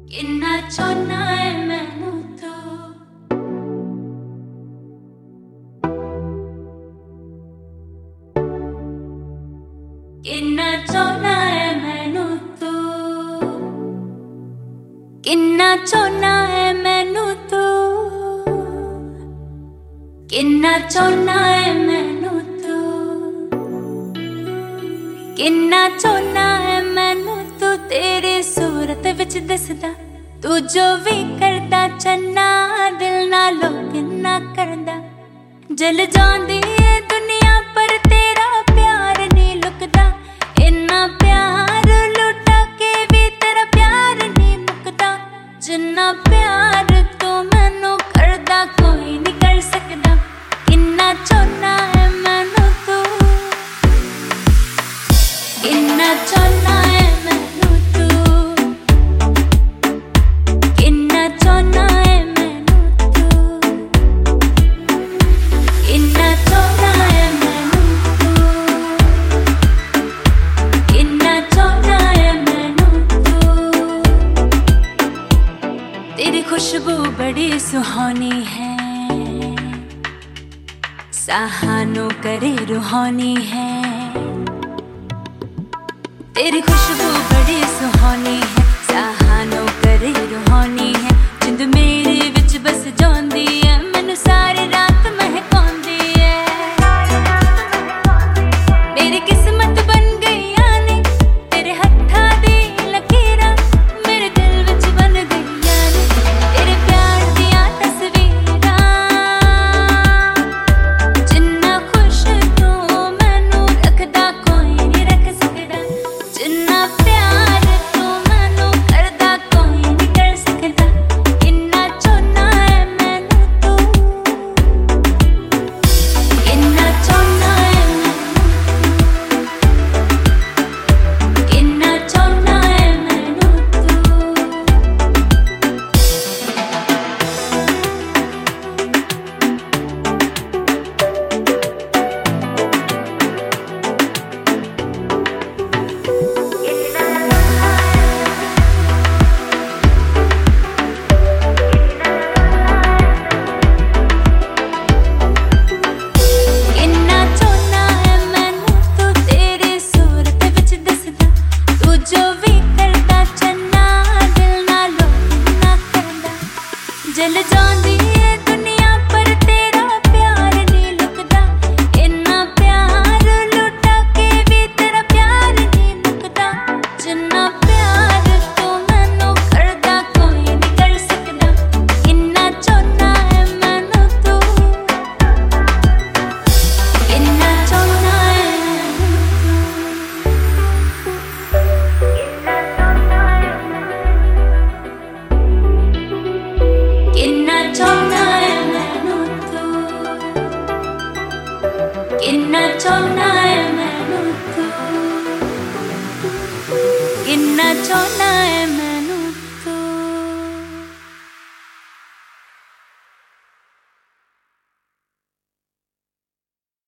किन्ना चाहना है मैनू तू, किन्ना चाहना है मैनू तू, किन्ना चाहना है मैनू तू, किन्ना चाहना है मैनू तू, किन्ना चाहना है मैनू तू। तेरी सूरत विच दिसदा तू जो भी करदा, चन्ना दिल नालों किन्ना करदा। जल जांदी है दुनिया पर तेरा प्यार नहीं लुकदा, इन्ना प्यार लुटा के भी तेरा प्यार नहीं मुकदा। जिन्ना प्यार तू मैनू करदा कोई नहीं कर सकदा। किन्ना चाहना है मैनू तू, किन्ना चाहना है मैनू तू, किन्ना चाहना है मैनू तू, किन्ना चाहना है मैनू तू, किन्ना चाहना है मैनू तू। तेरी खुशबू बड़ी सुहानी है, सहानों करे रूहानी है। तेरी खुशबू बड़ी सुहानी है, सहानों करे रूहानी है। जिंद मेरे विच बस जांदी है, मैनू सारी रात महकांदी है। मेरी किस्मत बन गईयां ने तेरे हत्थां दी लकीरां, मेरे दिल विच बन गईयां ने तेरे प्यार दियां तस्वीरां। जिन्ना खुश तू मैनू रखदा कोई नहीं रख सकदा, जिन्ना प्यार तू मैनू करदा कोई नहीं कर सकदा। किन्ना चाहना है मैनू तू, किन्ना चाहना है मैनू, किन्ना चाहना है मैनू तू। किन्ना चाहना है मैनू तू, तेरी सूरत विच दिसदा तू जो भी करदा, चन्ना दिल नालों किन्ना करदा। जल जांदी है दुनिया पर तेरा प्यार नहीं लुकदा, इन्ना प्यार लुटा के भी तेरा प्यार नहीं मुकदा। जिन्ना प्यार तू मैनू करदा कोई नहीं कर सकदा। किन्ना चाहना है मैनू तू, किन्ना चाहना है किन्ना चाहना है मैनू तू, किन्ना चाहना है मैनू तू, किन्ना चाहना है मैनू।